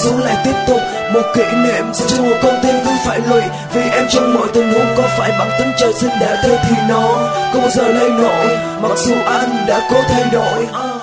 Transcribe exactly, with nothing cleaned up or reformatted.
sống lại tiếp tục. Một kỷ niệm sẽ cho một con tim cứ phải lụy, vì em trong mọi tình huống có phải bản tính trời sinh đã thế thì nó không bao giờ lay nổi, mặc dù anh đã cố thay đổi.